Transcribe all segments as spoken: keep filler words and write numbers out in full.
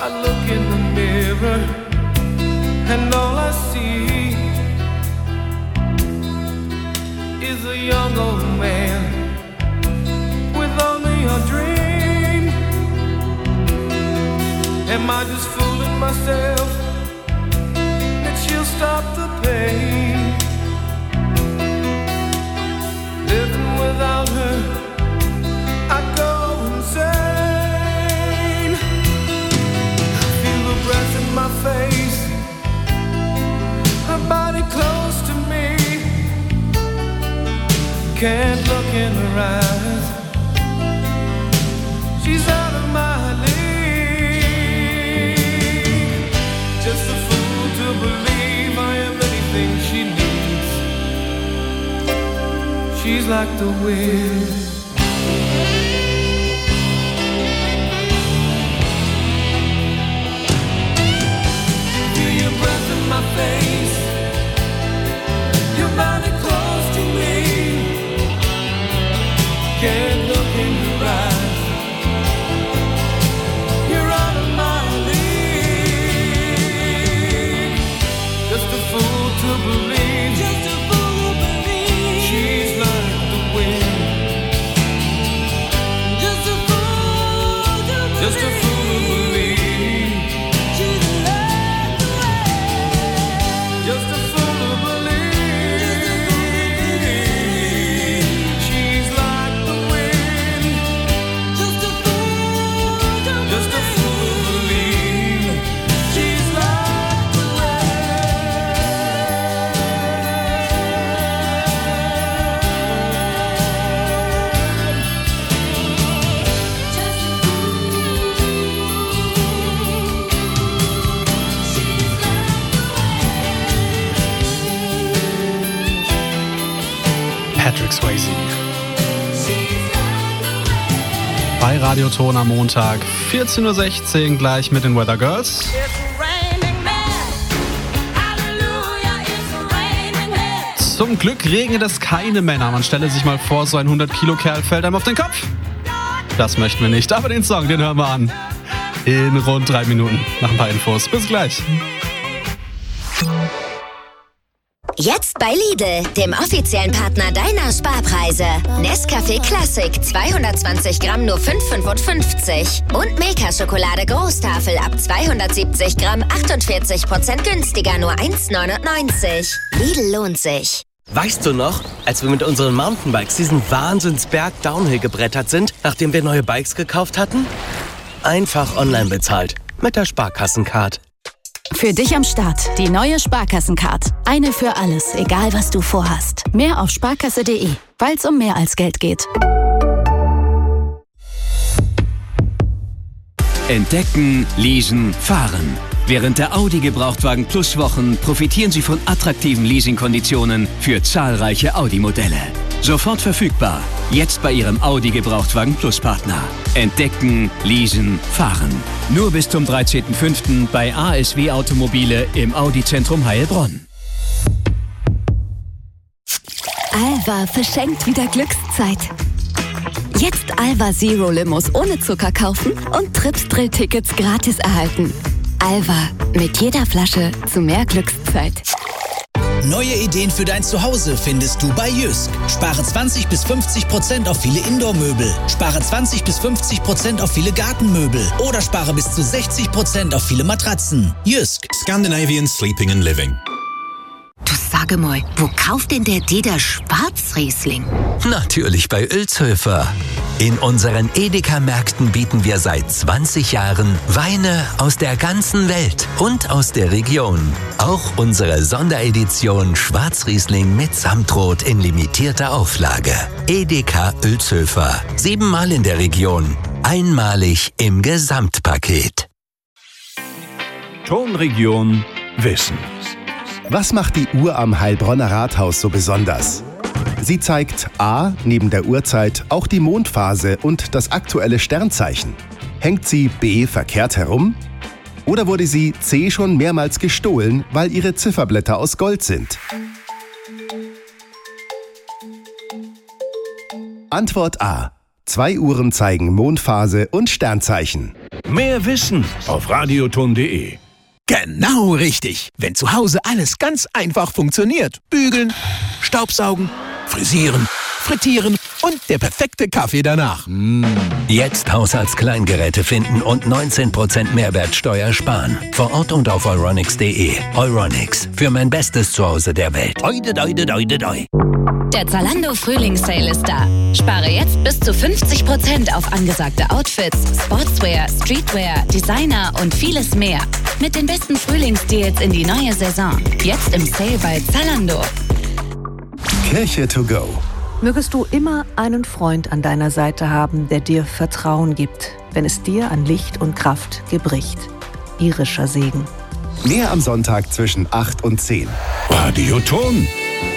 I look in the mirror and all I see is a young old man with only a dream. Am I just fooling myself that she'll stop the pain? Living without her, I go insane. Feel her breath in my face, her body close to me. Can't look in her eyes, she's out of my league. Just a fool to believe I am anything she needs. She's like the wind. Feel your breath in my face, your body close to me. Can't look in your eyes, you're out of my league. Just a fool to believe, just a fool to believe she's like the wind. Just a fool to believe, just a fool to believe she's like the wind. Just a fool to believe she's like the wind. Just a fool to just a fool to believe she's like the Patrick Swayze. Bei Radioton am Montag, vierzehn Uhr sechzehn, gleich mit den Weather Girls. Zum Glück regnet es keine Männer. Man stelle sich mal vor, so ein hundert Kilo Kerl fällt einem auf den Kopf. Das möchten wir nicht, aber den Song, den hören wir an. In rund drei Minuten nach ein paar Infos. Bis gleich. Jetzt bei Lidl, dem offiziellen Partner deiner Sparpreise. Nescafé Classic zweihundertzwanzig Gramm nur fünf Euro fünfundfünfzig. Und Milka-Schokolade Großtafel ab zweihundertsiebzig Gramm achtundvierzig Prozent günstiger nur eins Euro neunundneunzig. Lidl lohnt sich. Weißt du noch, als wir mit unseren Mountainbikes diesen Wahnsinnsberg Downhill gebrettert sind, nachdem wir neue Bikes gekauft hatten? Einfach online bezahlt. Mit der Sparkassencard. Für dich am Start die neue Sparkassencard. Eine für alles, egal was du vorhast. Mehr auf sparkasse punkt de, weil es um mehr als Geld geht. Entdecken, leasen, fahren. Während der Audi Gebrauchtwagen Plus Wochen profitieren Sie von attraktiven Leasingkonditionen für zahlreiche Audi-Modelle. Sofort verfügbar. Jetzt bei Ihrem Audi Gebrauchtwagen Plus Partner. Entdecken, leasen, fahren. Nur bis zum dreizehnten fünften bei A S W Automobile im Audi-Zentrum Heilbronn. Alva verschenkt wieder Glückszeit. Jetzt Alva Zero Limos ohne Zucker kaufen und Trips-Drill-Tickets gratis erhalten. Alva, mit jeder Flasche zu mehr Glückszeit. Neue Ideen für dein Zuhause findest du bei Jysk. Spare zwanzig bis fünfzig Prozent auf viele Indoor-Möbel. Spare zwanzig bis fünfzig Prozent auf viele Gartenmöbel. Oder spare bis zu sechzig Prozent auf viele Matratzen. Jysk. Scandinavian Sleeping and Living. Du sage mal, wo kauft denn der Dieter Schwarzriesling? Natürlich bei Oelzhöfer. In unseren Edeka-Märkten bieten wir seit zwanzig Jahren Weine aus der ganzen Welt und aus der Region. Auch unsere Sonderedition Schwarzriesling mit Samtrot in limitierter Auflage. Edeka Oelzhöfer. Siebenmal in der Region. Einmalig im Gesamtpaket. Tonregion Wissen. Was macht die Uhr am Heilbronner Rathaus so besonders? Sie zeigt A, neben der Uhrzeit auch die Mondphase und das aktuelle Sternzeichen. Hängt sie B verkehrt herum? Oder wurde sie C schon mehrmals gestohlen, weil ihre Zifferblätter aus Gold sind? Antwort A. Zwei Uhren zeigen Mondphase und Sternzeichen. Mehr Wissen auf radioton punkt de. Genau richtig. Wenn zu Hause alles ganz einfach funktioniert. Bügeln, Staubsaugen, frisieren, frittieren und der perfekte Kaffee danach. Mmh. Jetzt Haushaltskleingeräte finden und neunzehn Prozent Mehrwertsteuer sparen. Vor Ort und auf euronics punkt de. Euronics. Für mein bestes Zuhause der Welt. Oide, doide, doide, doi. Der Zalando Frühlingssale ist da. Spare jetzt bis zu fünfzig Prozent auf angesagte Outfits, Sportswear, Streetwear, Designer und vieles mehr. Mit den besten Frühlingsdeals in die neue Saison. Jetzt im Sale bei Zalando. Kirche to go. Mögest du immer einen Freund an deiner Seite haben, der dir Vertrauen gibt, wenn es dir an Licht und Kraft gebricht. Irischer Segen. Mehr am Sonntag zwischen acht und zehn. Radioton.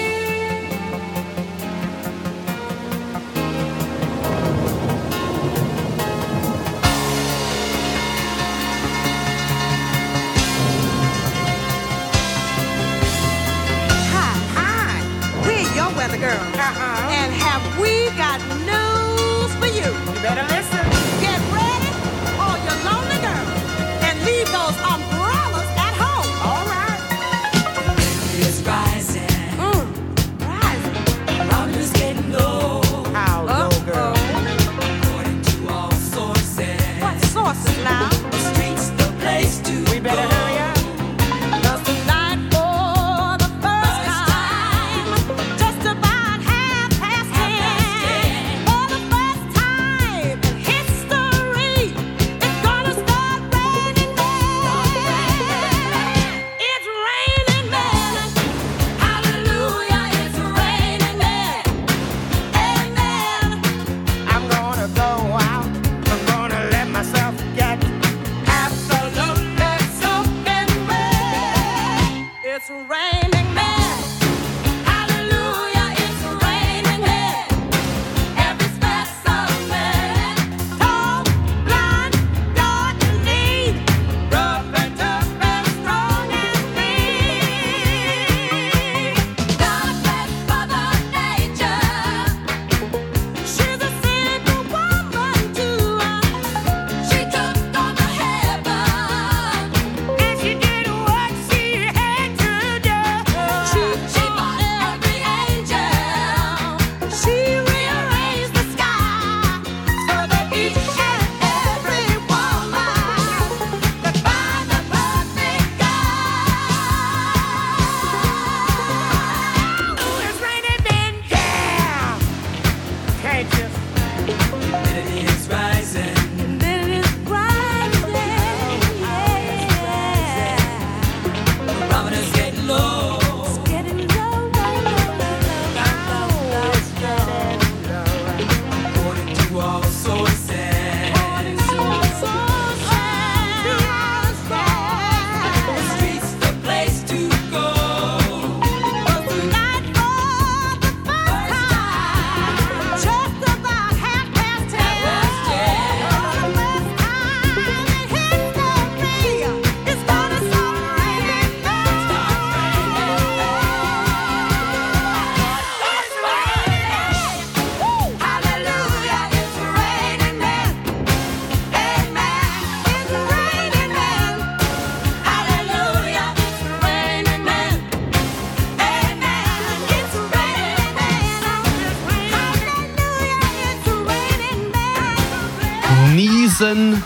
Niesen,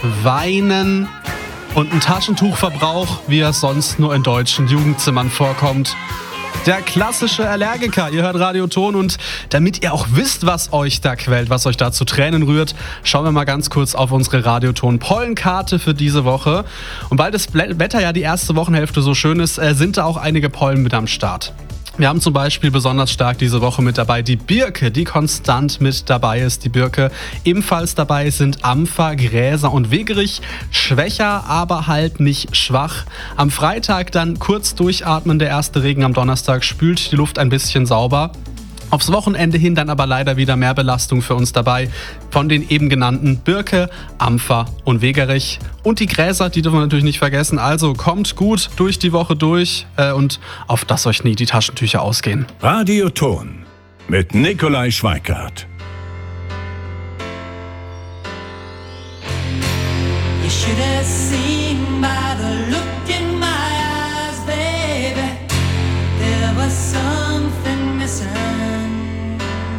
Weinen und ein Taschentuchverbrauch, wie er sonst nur in deutschen Jugendzimmern vorkommt. Der klassische Allergiker. Ihr hört Radioton und damit ihr auch wisst, was euch da quält, was euch da zu Tränen rührt, schauen wir mal ganz kurz auf unsere Radioton-Pollenkarte für diese Woche. Und weil das Wetter ja die erste Wochenhälfte so schön ist, sind da auch einige Pollen mit am Start. Wir haben zum Beispiel besonders stark diese Woche mit dabei die Birke, die konstant mit dabei ist. Die Birke ebenfalls dabei sind Ampfer, Gräser und Wegerich. Schwächer, aber halt nicht schwach. Am Freitag dann kurz durchatmen. Der erste Regen am Donnerstag spült die Luft ein bisschen sauber. Aufs Wochenende hin dann aber leider wieder mehr Belastung für uns dabei. Von den eben genannten Birke, Ampfer und Wegerich. Und die Gräser, die dürfen wir natürlich nicht vergessen. Also kommt gut durch die Woche durch äh, und auf dass euch nie die Taschentücher ausgehen. Radioton mit Nikolai Schweikart. should have seen by the look in my eyes, baby, there was something missing.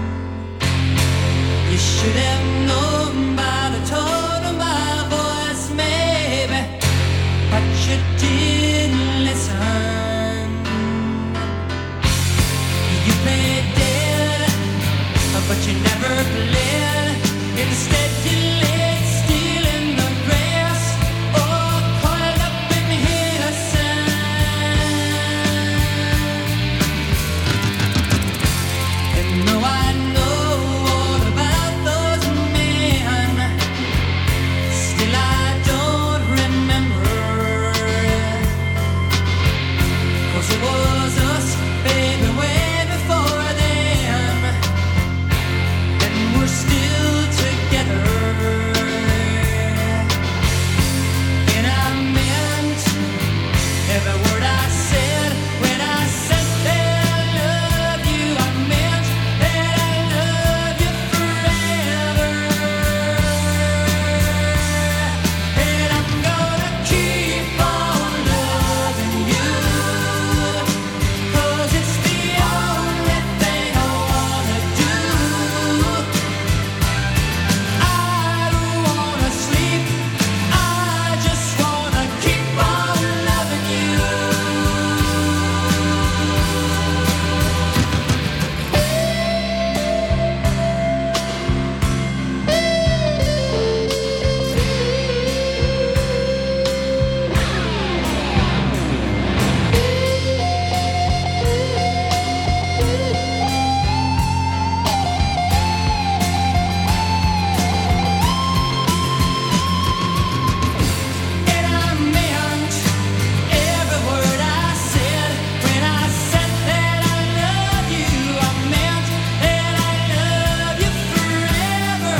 You should have known by the tone of my voice, maybe, but you didn't listen. You played dead, but you never played. Instead you laid still in the grass, or coiled up in his sand. And though I know all about those men, still I don't remember. 'Cause it was us, baby, way before them, and we're still together. And I meant every word I said when I said that I love you. I meant that I love you forever. And I'm gonna keep on loving you, 'cause it's the only thing I wanna do. I don't wanna sleep, I just wanna keep on loving you. And I meant every word I said when I said that I love you. I meant that I love you forever.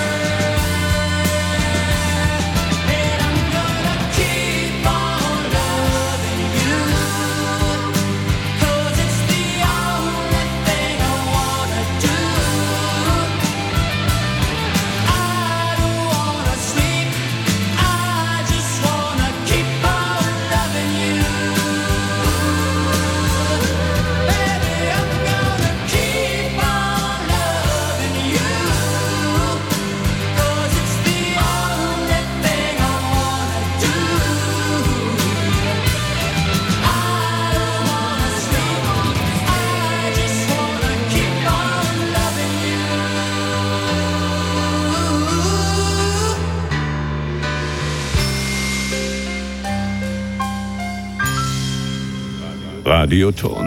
And I'm gonna keep on loving you, 'cause it's the only thing I wanna do. I don't wanna sleep, I just wanna keep on loving you. Baby, I'm gonna keep on loving you, 'cause it's the only thing I wanna do. I don't wanna sleep, I just wanna keep on loving you. Radioton.